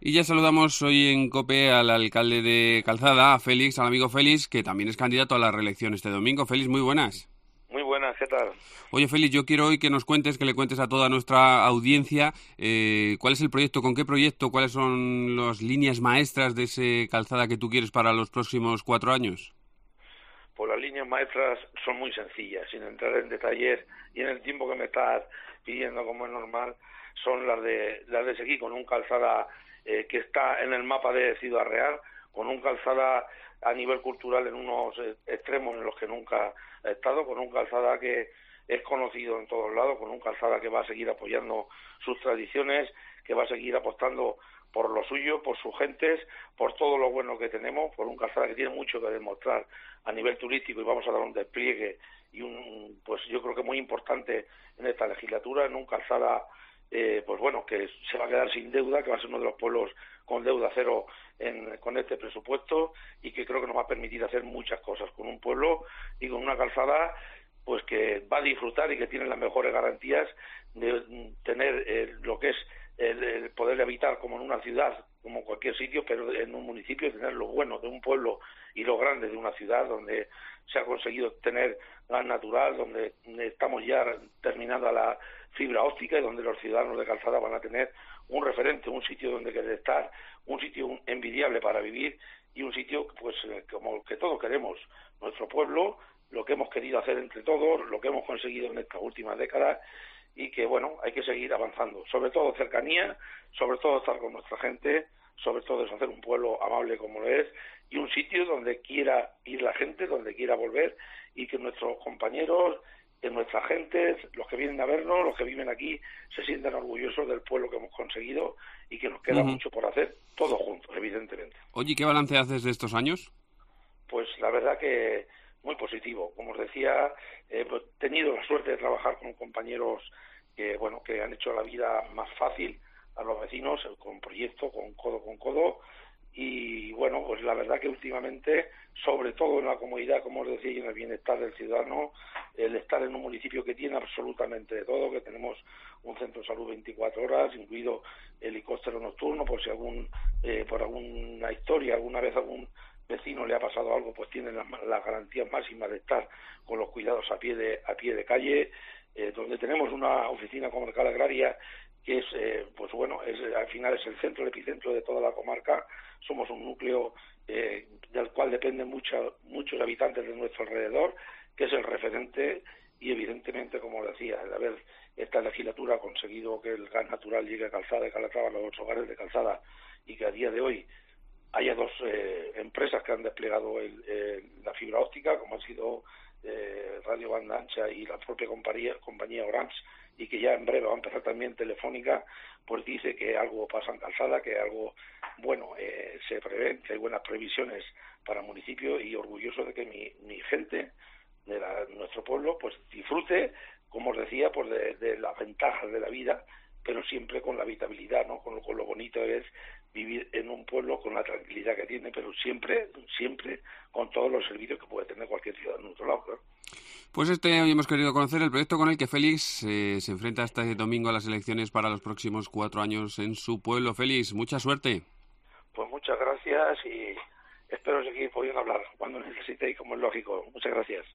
Y ya saludamos hoy en COPE al alcalde de Calzada, a Félix, al amigo Félix, que también es candidato a la reelección este domingo. Félix, muy buenas. Muy buenas, ¿qué tal? Oye, Félix, yo quiero hoy que nos cuentes, que le cuentes a toda nuestra audiencia cuál es el proyecto, con qué proyecto, cuáles son las líneas maestras de ese Calzada que tú quieres para los próximos 4 años. Pues las líneas maestras son muy sencillas, sin entrar en detalles y en el tiempo que me estás pidiendo, como es normal, son las de seguir con un Calzada que está en el mapa de Ciudad Real, con un Calzada a nivel cultural en unos extremos en los que nunca ha estado, con un Calzada que es conocido en todos lados, con un Calzada que va a seguir apoyando sus tradiciones, que va a seguir apostando por lo suyo, por sus gentes, por todo lo bueno que tenemos, por un Calzada que tiene mucho que demostrar a nivel turístico y vamos a dar un despliegue y pues yo creo que muy importante en esta legislatura, en un Calzada pues bueno, que se va a quedar sin deuda, que va a ser uno de los pueblos con deuda cero con este presupuesto y que creo que nos va a permitir hacer muchas cosas con un pueblo y con una Calzada pues que va a disfrutar y que tiene las mejores garantías de tener lo que es el poder habitar como en una ciudad, como cualquier sitio, pero en un municipio tener lo bueno de un pueblo y lo grande de una ciudad donde se ha conseguido tener gas natural, donde estamos ya terminando la fibra óptica y donde los ciudadanos de Calzada van a tener un referente, un sitio donde querer estar, un sitio envidiable para vivir y un sitio pues como que todos queremos, nuestro pueblo, lo que hemos querido hacer entre todos, lo que hemos conseguido en estas últimas décadas y que bueno, hay que seguir avanzando, sobre todo cercanía, sobre todo estar con nuestra gente, sobre todo es hacer un pueblo amable como lo es y un sitio donde quiera ir la gente, donde quiera volver y que nuestros compañeros, que nuestra gente, los que vienen a vernos, los que viven aquí, se sientan orgullosos del pueblo que hemos conseguido y que nos queda Ujú. mucho por hacer, todos juntos, evidentemente. Oye, ¿qué balance haces de estos años? Pues la verdad que muy positivo. Como os decía, he tenido la suerte de trabajar con compañeros que, bueno, que han hecho la vida más fácil a los vecinos con proyectos, con codo. Y bueno, pues la verdad que últimamente, sobre todo en la comodidad, como os decía, y en el bienestar del ciudadano, el estar en un municipio que tiene absolutamente de todo, que tenemos un centro de salud 24 horas, incluido helicóptero nocturno, por si por alguna historia, alguna vez algún vecino le ha pasado algo, pues tienen las garantías máximas de estar con los cuidados a pie de calle, donde tenemos una oficina comarcal agraria que es, pues bueno, al final es el centro, el epicentro de toda la comarca. Somos un núcleo del cual dependen muchos habitantes de nuestro alrededor, que es el referente y evidentemente, como decía, el haber esta legislatura conseguido que el gas natural llegue a Calzada y Calatrava, a los hogares de Calzada, y que a día de hoy haya dos empresas que han desplegado la fibra óptica, como han sido Radio Banda Ancha y la propia compañía Orange, y que ya en breve va a empezar también Telefónica, pues dice que algo pasa en Calzada, que algo bueno se prevé, que hay buenas previsiones para el municipio y orgulloso de que mi gente de nuestro pueblo pues disfrute, como os decía, pues de las ventajas de la vida, pero siempre con la habitabilidad, ¿no? Con lo bonito es vivir en un pueblo con la tranquilidad que tiene, pero siempre con todos los servicios que puede tener cualquier ciudadano en otro lado, claro. Pues hoy hemos querido conocer el proyecto con el que Félix se enfrenta este domingo a las elecciones para los próximos 4 años en su pueblo. Félix, mucha suerte. Pues muchas gracias y espero seguir pudiendo hablar cuando necesitéis, como es lógico. Muchas gracias.